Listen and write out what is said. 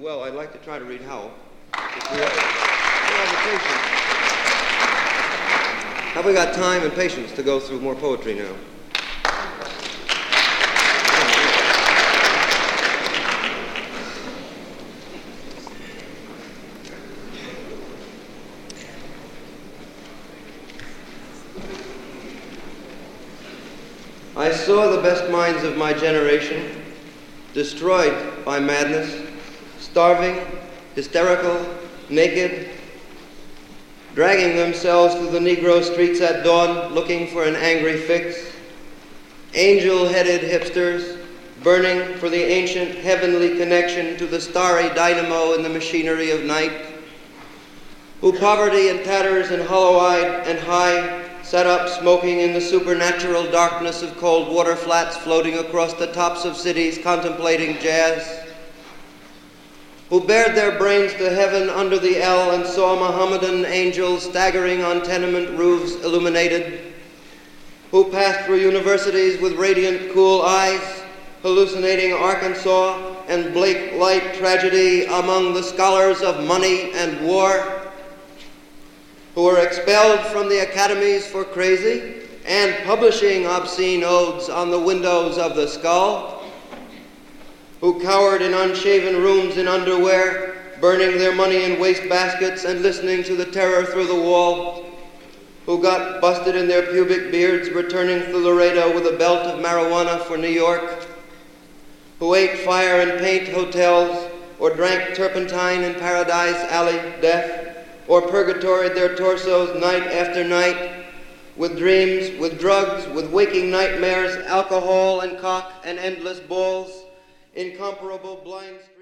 well, I'd like to try to read Howl. If we have the patience. Have we got time and patience to go through more poetry now? I saw the best minds of my generation destroyed by madness, starving, hysterical, naked, dragging themselves through the Negro streets at dawn looking for an angry fix, angel-headed hipsters burning for the ancient heavenly connection to the starry dynamo in the machinery of night, who poverty and tatters and hollow-eyed and high sat up smoking in the supernatural darkness of cold water flats floating across the tops of cities contemplating jazz, who bared their brains to heaven under the L and saw Mohammedan angels staggering on tenement roofs illuminated, who passed through universities with radiant, cool eyes, hallucinating Arkansas and Blake Light tragedy among the scholars of money and war, who were expelled from the academies for crazy and publishing obscene odes on the windows of the skull, who cowered in unshaven rooms in underwear, burning their money in wastebaskets and listening to the terror through the wall, who got busted in their pubic beards returning through Laredo with a belt of marijuana for New York, who ate fire and paint hotels or drank turpentine in Paradise Alley death, or purgatoried their torsos night after night with dreams, with drugs, with waking nightmares, alcohol and cock and endless balls, incomparable blind